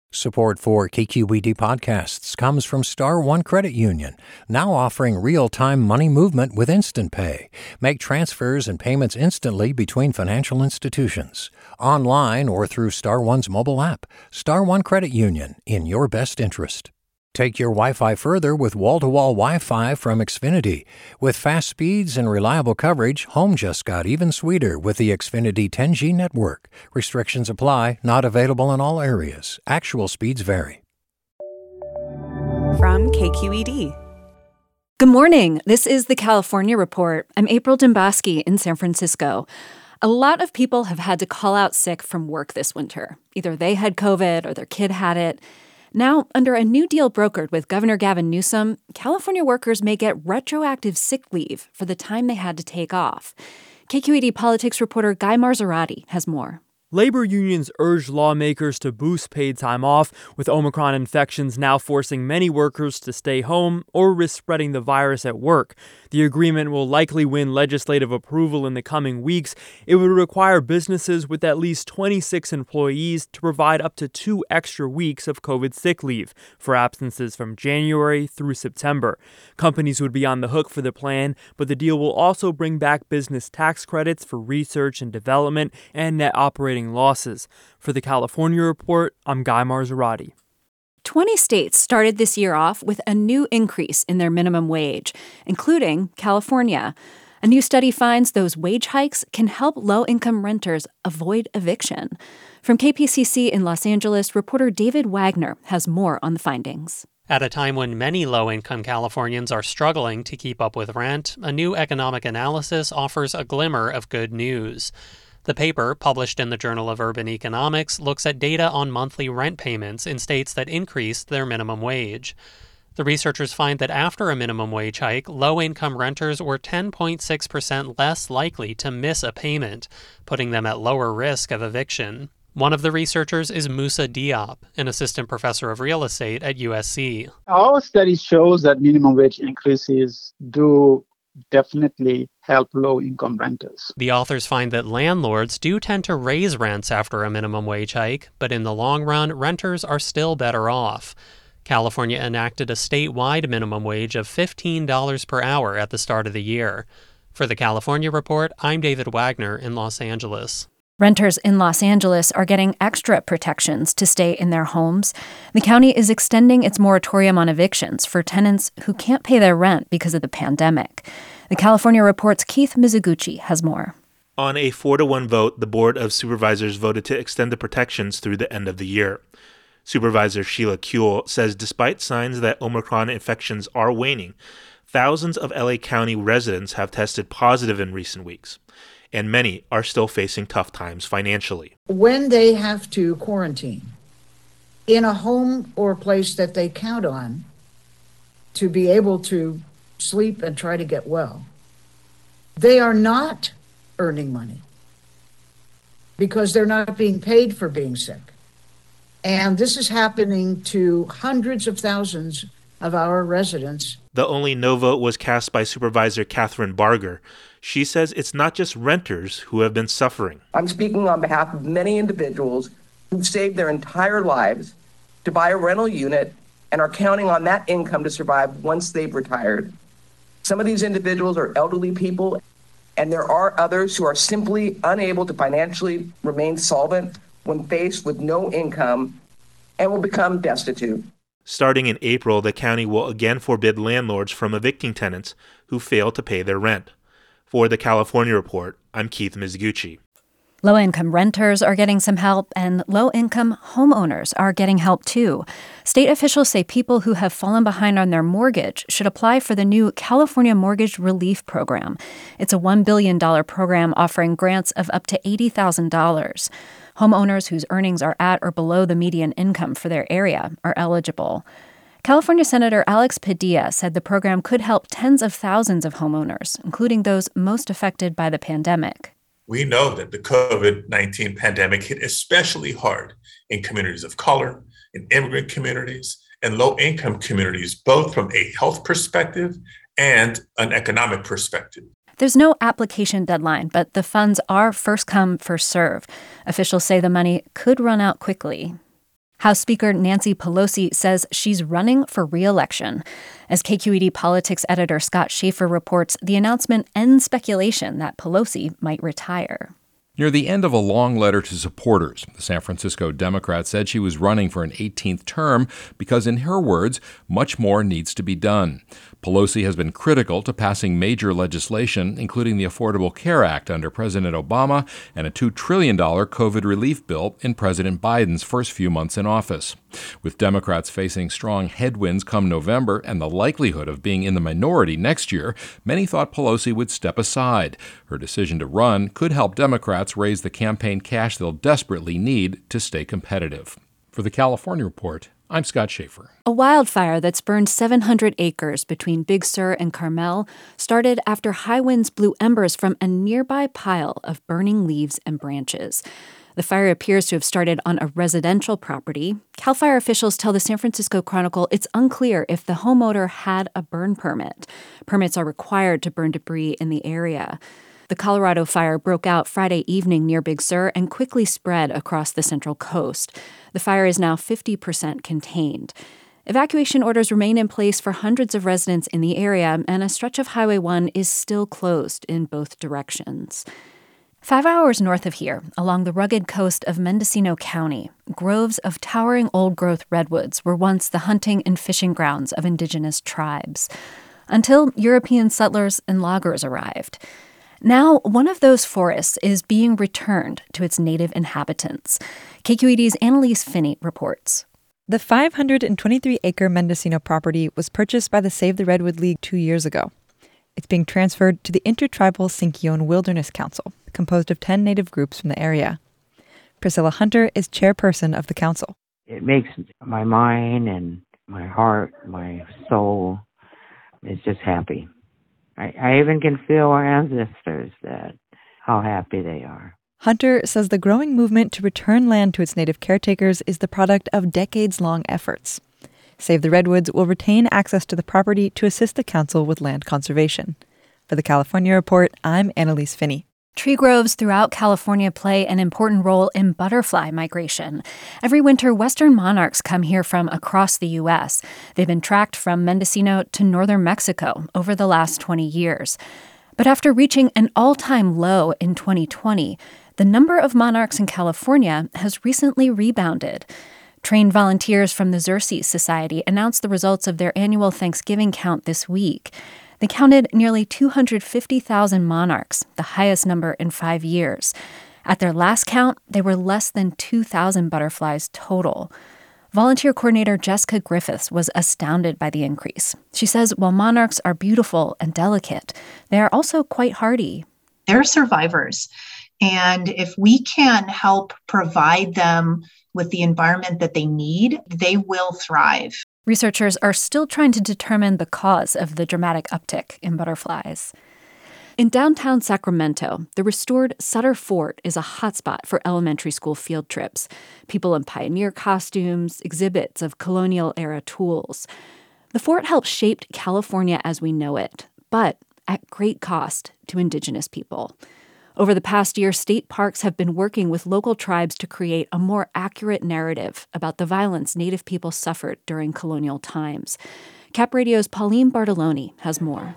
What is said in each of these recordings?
Support for KQED podcasts comes from Star One Credit Union, now offering real-time money movement with Instant Pay. Make transfers and payments instantly between financial institutions, online or through Star One's mobile app. Star One Credit Union, in your best interest. Take your Wi-Fi further with wall-to-wall Wi-Fi from Xfinity. With fast speeds and reliable coverage, home just got even sweeter with the Xfinity 10G network. Restrictions apply, not available in all areas. Actual speeds vary. From KQED. Good morning. This is the California Report. I'm April Demboski in San Francisco. A lot of people have had to call out sick from work this winter. Either they had COVID or their kid had it. Now, under a new deal brokered with Governor Gavin Newsom, California workers may get retroactive sick leave for the time they had to take off. KQED politics reporter Guy Marzorati has more. Labor unions urge lawmakers to boost paid time off, with Omicron infections now forcing many workers to stay home or risk spreading the virus at work. The agreement will likely win legislative approval in the coming weeks. It would require businesses with at least 26 employees to provide up to 2 extra weeks of COVID sick leave for absences from January through September. Companies would be on the hook for the plan, but the deal will also bring back business tax credits for research and development and net operating losses. For the California Report, I'm Guy Marzorati. 20 states started this year off with a new increase in their minimum wage, including California. A new study finds those wage hikes can help low-income renters avoid eviction. From KPCC in Los Angeles, reporter David Wagner has more on the findings. At a time when many low-income Californians are struggling to keep up with rent, a new economic analysis offers a glimmer of good news. The paper, published in the Journal of Urban Economics, looks at data on monthly rent payments in states that increased their minimum wage. The researchers find that after a minimum wage hike, low-income renters were 10.6% less likely to miss a payment, putting them at lower risk of eviction. One of the researchers is Musa Diop, an assistant professor of real estate at USC. Our study shows that minimum wage increases do definitely help low-income renters. The authors find that landlords do tend to raise rents after a minimum wage hike, but in the long run, renters are still better off. California enacted a statewide minimum wage of $15 per hour at the start of the year. For the California Report, I'm David Wagner in Los Angeles. Renters in Los Angeles are getting extra protections to stay in their homes. The county is extending its moratorium on evictions for tenants who can't pay their rent because of the pandemic. The California Report's Keith Mizuguchi has more. On a 4-1 vote, the Board of Supervisors voted to extend the protections through the end of the year. Supervisor Sheila Kuehl says despite signs that Omicron infections are waning, thousands of LA County residents have tested positive in recent weeks, and many are still facing tough times financially. When they have to quarantine in a home or place that they count on to be able to sleep and try to get well, they are not earning money because they're not being paid for being sick. And this is happening to hundreds of thousands of our residents. The only no vote was cast by Supervisor Catherine Barger. She says it's not just renters who have been suffering. I'm speaking on behalf of many individuals who've saved their entire lives to buy a rental unit and are counting on that income to survive once they've retired. Some of these individuals are elderly people, and there are others who are simply unable to financially remain solvent when faced with no income and will become destitute. Starting in April, the county will again forbid landlords from evicting tenants who fail to pay their rent. For the California Report, I'm Keith Mizuguchi. Low-income renters are getting some help, and low-income homeowners are getting help too. State officials say people who have fallen behind on their mortgage should apply for the new California Mortgage Relief Program. It's a $1 billion program offering grants of up to $80,000. Homeowners whose earnings are at or below the median income for their area are eligible. California Senator Alex Padilla said the program could help tens of thousands of homeowners, including those most affected by the pandemic. We know that the COVID-19 pandemic hit especially hard in communities of color, in immigrant communities, and low-income communities, both from a health perspective and an economic perspective. There's no application deadline, but the funds are first come, first serve. Officials say the money could run out quickly. House Speaker Nancy Pelosi says she's running for re-election. As KQED politics editor Scott Schaefer reports, the announcement ends speculation that Pelosi might retire. Near the end of a long letter to supporters, the San Francisco Democrat said she was running for an 18th term because, in her words, much more needs to be done. Pelosi has been critical to passing major legislation, including the Affordable Care Act under President Obama and a $2 trillion COVID relief bill in President Biden's first few months in office. With Democrats facing strong headwinds come November and the likelihood of being in the minority next year, many thought Pelosi would step aside. Her decision to run could help Democrats raise the campaign cash they'll desperately need to stay competitive. For the California Report, I'm Scott Schaefer. A wildfire that's burned 700 acres between Big Sur and Carmel started after high winds blew embers from a nearby pile of burning leaves and branches. The fire appears to have started on a residential property. CAL FIRE officials tell the San Francisco Chronicle it's unclear if the homeowner had a burn permit. Permits are required to burn debris in the area. The Colorado fire broke out Friday evening near Big Sur and quickly spread across the Central Coast. The fire is now 50% contained. Evacuation orders remain in place for hundreds of residents in the area, and a stretch of Highway 1 is still closed in both directions. 5 hours north of here, along the rugged coast of Mendocino County, groves of towering old-growth redwoods were once the hunting and fishing grounds of indigenous tribes, until European settlers and loggers arrived. Now, one of those forests is being returned to its native inhabitants. KQED's Annalise Finney reports. The 523-acre Mendocino property was purchased by the Save the Redwood League 2 years ago. It's being transferred to the Intertribal Sinkyone Wilderness Council, composed of 10 native groups from the area. Priscilla Hunter is chairperson of the council. It makes my mind and my heart, my soul, is just happy. I even can feel our ancestors, how happy they are. Hunter says the growing movement to return land to its native caretakers is the product of decades-long efforts. Save the Redwoods will retain access to the property to assist the council with land conservation. For the California Report, I'm Annalise Finney. Tree groves throughout California play an important role in butterfly migration. Every winter, western monarchs come here from across the U.S. They've been tracked from Mendocino to northern Mexico over the last 20 years. But after reaching an all-time low in 2020, the number of monarchs in California has recently rebounded. Trained volunteers from the Xerces Society announced the results of their annual Thanksgiving count this week. They counted nearly 250,000 monarchs, the highest number in 5 years. At their last count, they were less than 2,000 butterflies total. Volunteer coordinator Jessica Griffiths was astounded by the increase. She says while monarchs are beautiful and delicate, they are also quite hardy. They're survivors. And if we can help provide them with the environment that they need, they will thrive. Researchers are still trying to determine the cause of the dramatic uptick in butterflies. In downtown Sacramento, the restored Sutter Fort is a hotspot for elementary school field trips. People in pioneer costumes, exhibits of colonial-era tools. The fort helped shape California as we know it, but at great cost to indigenous people. Over the past year, state parks have been working with local tribes to create a more accurate narrative about the violence Native people suffered during colonial times. Cap Radio's Pauline Bartoloni has more.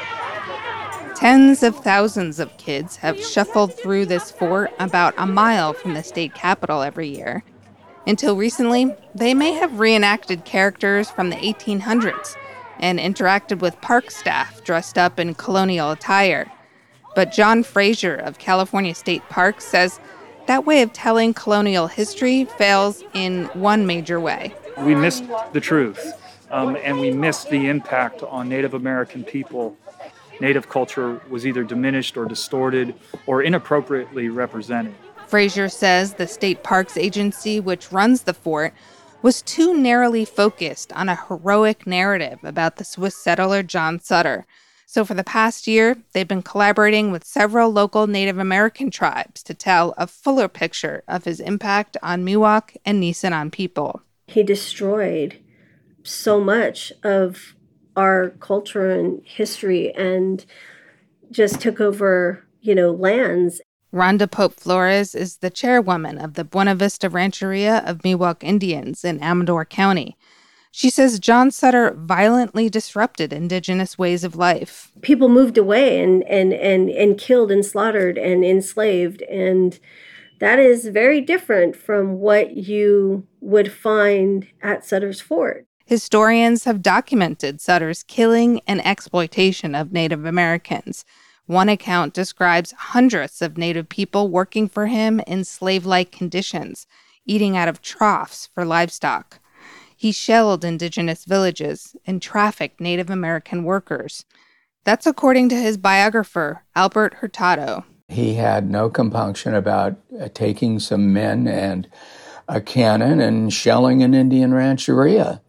Tens of thousands of kids have shuffled through this fort about a mile from the state capitol every year. Until recently, they may have reenacted characters from the 1800s and interacted with park staff dressed up in colonial attire. But John Frazier of California State Parks says that way of telling colonial history fails in one major way. We missed the truth, and we missed the impact on Native American people. Native culture was either diminished or distorted or inappropriately represented. Frazier says the State Parks Agency, which runs the fort, was too narrowly focused on a heroic narrative about the Swiss settler John Sutter. So for the past year, they've been collaborating with several local Native American tribes to tell a fuller picture of his impact on Miwok and Nisenan people. He destroyed so much of our culture and history and just took over, lands. Rhonda Pope Flores is the chairwoman of the Buena Vista Rancheria of Miwok Indians in Amador County. She says John Sutter violently disrupted indigenous ways of life. People moved away and killed and slaughtered and enslaved, and that is very different from what you would find at Sutter's Fort. Historians have documented Sutter's killing and exploitation of Native Americans. One account describes hundreds of Native people working for him in slave-like conditions, eating out of troughs for livestock. He shelled indigenous villages and trafficked Native American workers. That's according to his biographer, Albert Hurtado. He had no compunction about taking some men and a cannon and shelling an Indian rancheria,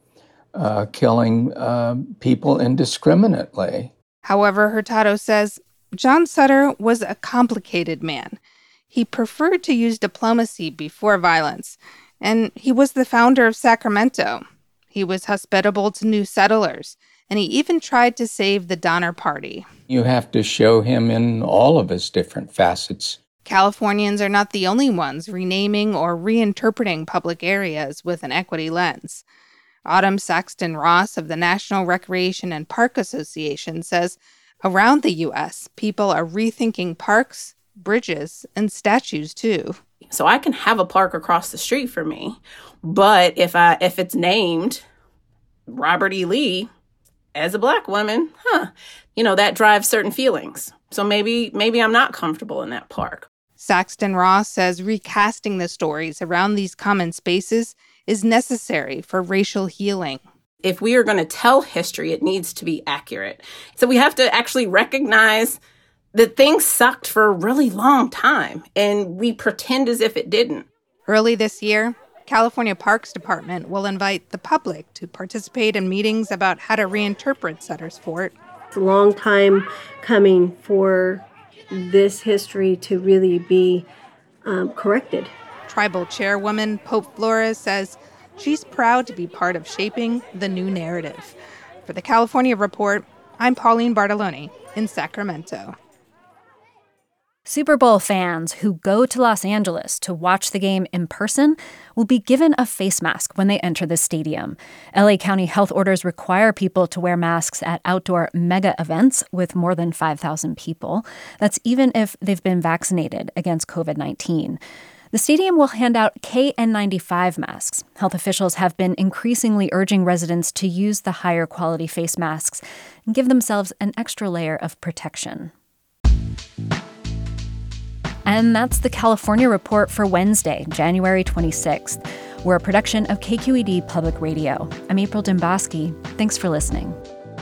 killing people indiscriminately. However, Hurtado says John Sutter was a complicated man. He preferred to use diplomacy before violence, and he was the founder of Sacramento. He was hospitable to new settlers, and he even tried to save the Donner Party. You have to show him in all of his different facets. Californians are not the only ones renaming or reinterpreting public areas with an equity lens. Autumn Saxton Ross of the National Recreation and Park Association says around the U.S., people are rethinking parks, bridges, and statues, too. So I can have a park across the street from me, but if it's named Robert E. Lee as a Black woman, that drives certain feelings. So maybe I'm not comfortable in that park. Saxton Ross says recasting the stories around these common spaces is necessary for racial healing. If we are going to tell history, it needs to be accurate. So we have to actually recognize that things sucked for a really long time, and we pretend as if it didn't. Early this year, California Parks Department will invite the public to participate in meetings about how to reinterpret Sutter's Fort. It's a long time coming for this history to really be corrected. Tribal chairwoman Pope Flores says she's proud to be part of shaping the new narrative. For the California Report, I'm Pauline Bartolone in Sacramento. Super Bowl fans who go to Los Angeles to watch the game in person will be given a face mask when they enter the stadium. LA County health orders require people to wear masks at outdoor mega events with more than 5,000 people. That's even if they've been vaccinated against COVID-19. The stadium will hand out KN95 masks. Health officials have been increasingly urging residents to use the higher quality face masks and give themselves an extra layer of protection. And that's the California Report for Wednesday, January 26th. We're a production of KQED Public Radio. I'm April Dimboski. Thanks for listening.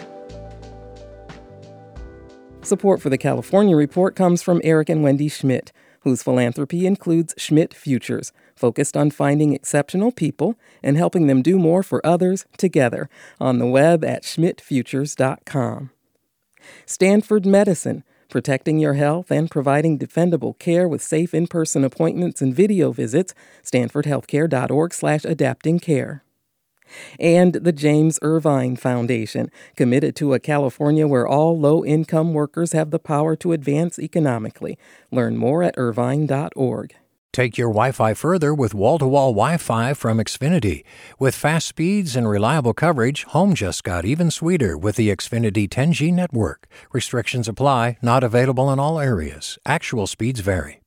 Support for the California Report comes from Eric and Wendy Schmidt, whose philanthropy includes Schmidt Futures, focused on finding exceptional people and helping them do more for others together, on the web at schmidtfutures.com. Stanford Medicine, protecting your health and providing defendable care with safe in-person appointments and video visits, stanfordhealthcare.org/adaptingcare. And the James Irvine Foundation, committed to a California where all low-income workers have the power to advance economically. Learn more at irvine.org. Take your Wi-Fi further with wall-to-wall Wi-Fi from Xfinity. With fast speeds and reliable coverage, home just got even sweeter with the Xfinity 10G network. Restrictions apply, not available in all areas. Actual speeds vary.